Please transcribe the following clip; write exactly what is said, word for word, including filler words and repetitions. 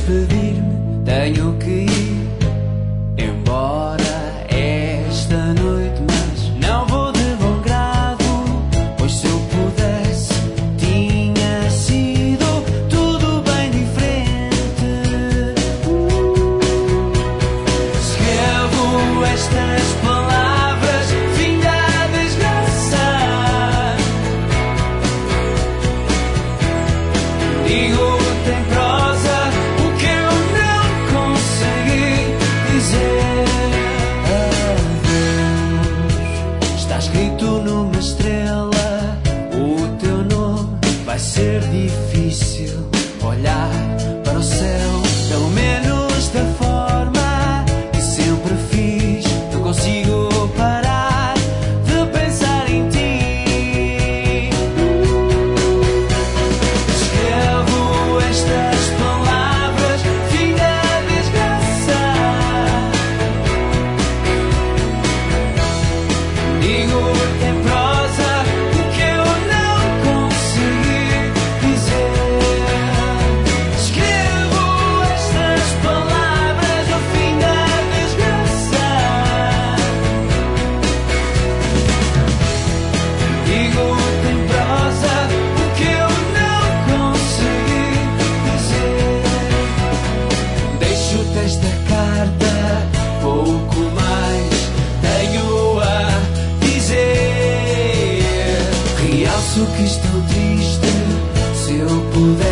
despedir-me, tenho que ir embora esta noite, mas não vou de bom grado, pois se eu pudesse tinha sido tudo bem diferente. Escrevo estas palavras, fim da desgraça. Digo em prosa o que eu não consegui dizer. Adeus, está escrito numa estrela o teu nome. Vai ser difícil olhar para o céu, pelo menos da forma que sempre fiz. Não consigo parar de pensar em ti. Escrevo estas palavras, fim da desgraça. Digo em prosa o que eu não consegui dizer. Escrevo estas palavras, o fim da desgraça. Digo em prosa o que eu não consegui dizer. Deixo-te esta carta, pouco mais tenho a dizer. Realço que estou triste, se eu puder